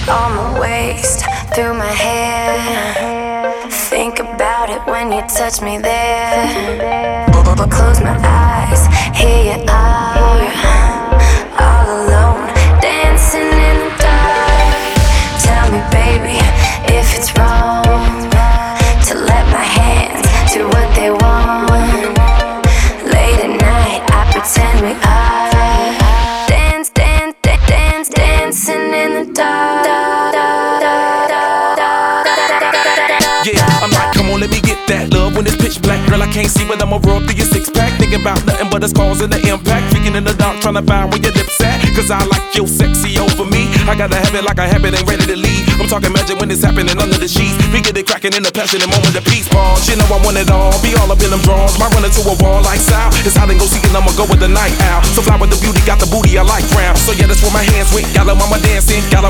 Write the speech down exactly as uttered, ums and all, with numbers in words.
on my waist, through my hair. Think about it when you touch me there. Close my eyes, here you are, all alone, dancing in the dark. Tell me, baby, if it's wrong to let my hands do what they want. Late at night, I pretend we are dance, dance, dance, dance, dancing in the dark. Yeah, I'm like, come on, let me get that love when it's pitch black. Girl, I can't see, but I'ma roll through your six pack. Thinking about nothing but it's causing the impact. Freaking in the dark, trying to find where your lips at. Cause I like your sexy over me. I gotta have it like I have it, ain't ready to leave. I'm talking magic when it's happening under the sheets. We get it cracking in the passion, the moment of peace. Pause, you know I want it all. Be all up in them drawers. Might run into a wall like Sal. It's hot and go seeking, I'ma go with the night owl. So fly with the beauty, got the booty I like round. So yeah, that's where my hands went. Got a mama dancing, got a